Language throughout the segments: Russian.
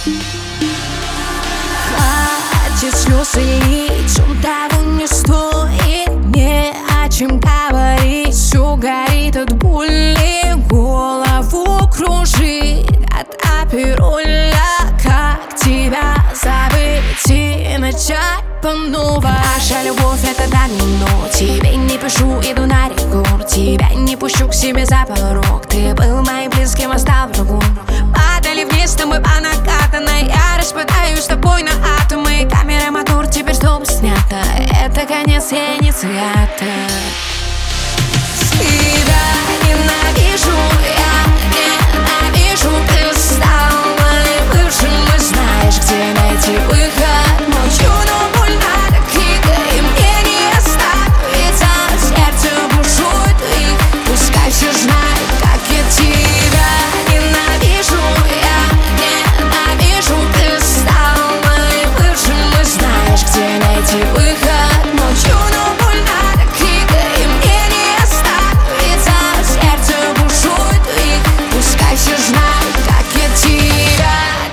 Хватит слез лить, он того не стоит. Не о чем говорить, все горит от боли, голову кружит от апероля. Как тебя забыть и начать по новой? Наша любовь — это домино. Тебе не пишу, иду на рекорд. Тебя не пущу к себе за порог. Ты был моим близким, а стал врагом. Падали вниз, но мы по накатанной. Я распадаюсь с тобой на атомы. Камера, мотор, теперь стоп, снято. Это конец, я инициатор. Тебя ненавижу, я ненавижу. Ты стал моим бывшим, и знаешь, где найти выход. Молчу, но больно так дико, и мне не остановиться. Сердце бушует их, пускай все знают, как я тебя ненавижу. Я ненавижу. Ты стал моим бывшим, и знаешь, где найти выход. Молчу, но больно так дико, и мне не остановиться. Сердце бушует их, пускай все знают, как я тебя.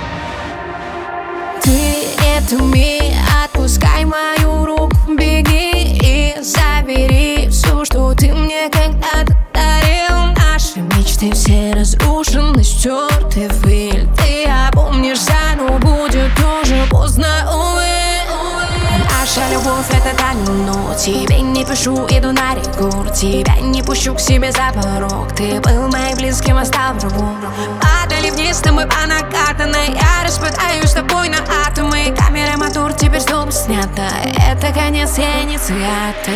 Ты это ми, отпускай мою руку, беги и забери все, что ты мне когда-то дарил. Наши мечты все разрушены, стерты в пыль. Ты опомнишься, но будет тоже поздно, увы. Наша любовь — это домино. Тебе не пишу, иду на рекорд. Тебя не пущу к себе за порог. Ты был моим близким, а стал врагом. Падали вниз, но мы по накатанной. Я распадаюсь с тобой на атомы. Камера, мотор, теперь стоп, снято. Это конец, я инициатор.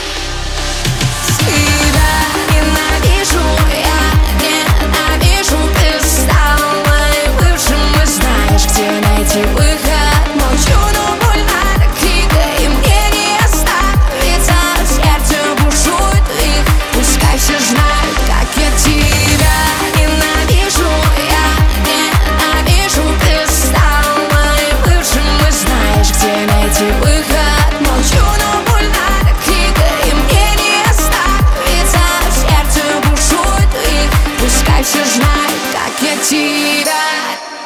Тебя ненавижу, я ненавижу. Ты стал моим бывшим, и знаешь, где найти выход. Молчу, но больно так дико, и мне не остановиться. Сердце бушует их, пускай все знают, как я тебя ненавижу. Я ненавижу. Ты стал моим бывшим, и знаешь, где найти выход. Молчу, но больно так дико, и мне не остановиться. Сердце бушует их, пускай все знают, как я тебя.